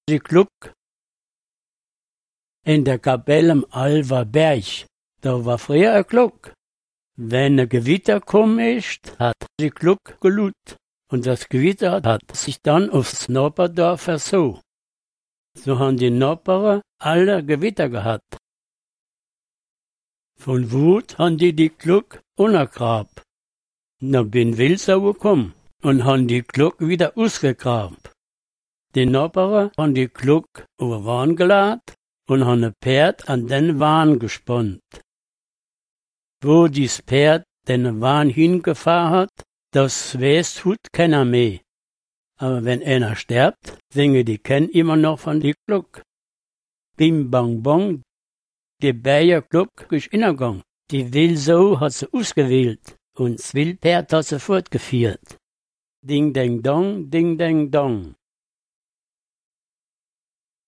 die Gluck in der Kapelle am Alverberg. Da war früher eine Gluck. Wenn ein Gewitter gekommen ist, hat die Gluck gelut. Und das Gewitter hat sich dann aufs Nachbardorf verso. So haben die Nachbarn alle Gewitter gehabt. Von Wut haben die Gluck untergraben. Dann bin Wildsau gekommen und haben die Gluck wieder ausgegraben. Die Nachbarn haben die Gluck über Wahn geladen und haben ein Pferd an den Wahn gespannt. Wo dies Pferd den Wahn hingefahren hat, das weiß hut keiner mehr. Aber wenn einer stirbt, singen die kennen immer noch von die Gluck. Bim bang bong, die Bayer Gluck ist innergang. Die Wildsau hat sie ausgewählt und das Wildpferd hat sie fortgeführt. Ding ding dong, ding ding dong.